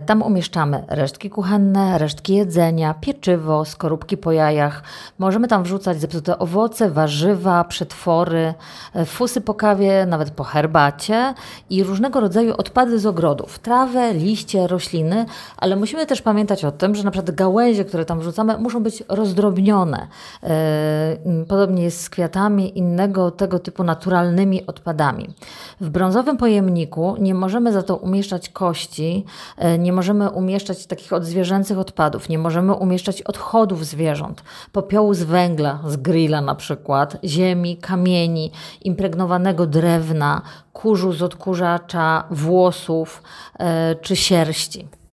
Tam umieszczamy resztki kuchenne, resztki jedzenia, pieczywo, skorupki po jajach. Możemy tam wrzucać zepsute owoce, warzywa, przetwory, fusy po kawie, nawet po herbacie i różnego rodzaju odpady z ogrodów. Trawę, liście, rośliny, ale musimy też pamiętać o tym, że na przykład gałęzie, które tam wrzucamy, muszą być rozdrobnione. Podobnie jest z kwiatami, innego tego typu naturalnymi odpadami. W brązowym pojemniku nie możemy za to umieszczać kości, nie możemy umieszczać takich odzwierzęcych odpadów, nie możemy umieszczać odchodów zwierząt, popiołu z węgla, z grilla na przykład, ziemi, kamieni, impregnowanego drewna, kurzu z odkurzacza, włosów czy sierści.